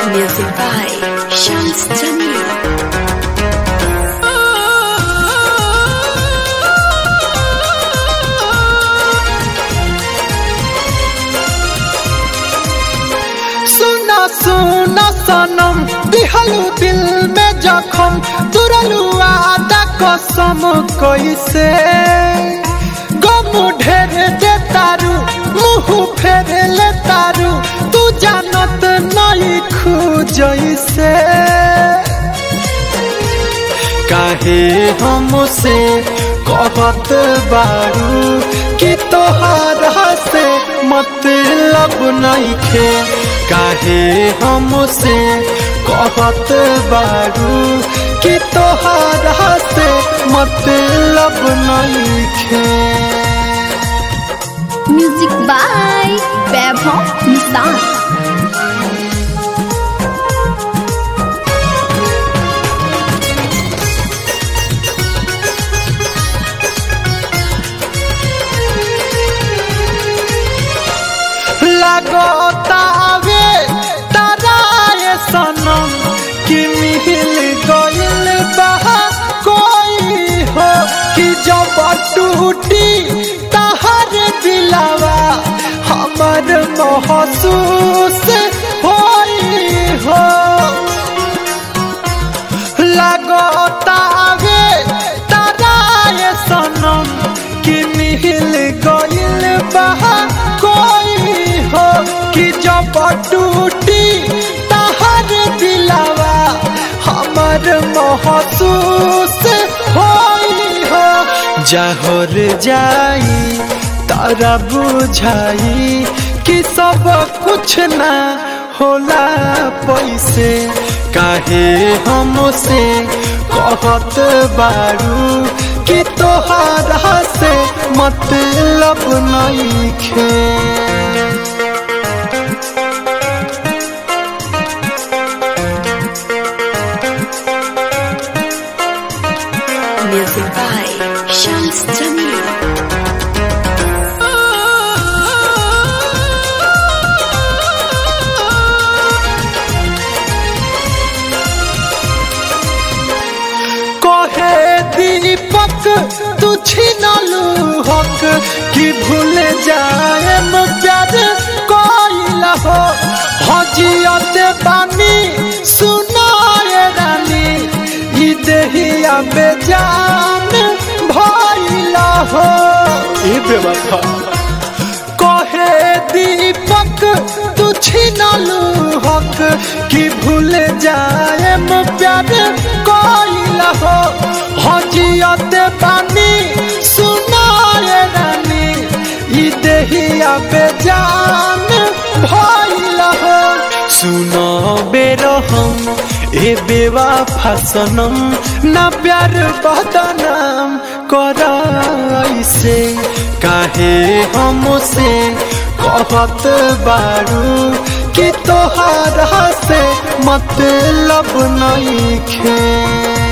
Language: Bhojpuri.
Music by Shams Jamil. सुना सनम दिहलू दिल में जखम तुरलू आदा कसम कैसे गम ढेर दे तारू मुँह फेर ले तारू तू जानत नहीं खू जैसे काहे हमसे कहत बारू कि तोहरा से मतलब नहीं खे काहे हमसे कहत बारू कि तोहरा से मतलब नहीं खे। म्यूजिक बाय वैभव निशान। लगतावे ताराए सनम कि मिल गइल बा कोई हो कि जब टूटी तहर दिलावा हमर महसूस होई हो लगतावे ताराए सनम कि मिल गइल बा कोई हो कि जब टूटी तहर दिलावा हमर महसूस होई हो जहर जाई तारा बुझाई कि सब कुछ ना होला पैसे काहे हमसे कहत बारू कि तोहरा से मतलब नहीं खे। Music by Shams Jamil. दीपक तू छीनलू हक कि भूल जाएम प्यार कोइला हो हजियत बानी सुनाए रानी ई देहिया बेजान भइला हो ई बेवफा कहे दीपक तू छीनलू हक कि भूल जाएम प्यार कोइला हो हजियत बानी सुनाए रानी ई देहिया बेजान भइला हो सुनो बेरहम ए बेवफा सनम ना प्यार बदनाम कर ऐसे काहे हमसे कहत बारू कि तोहरा से मतलब नहीं खे।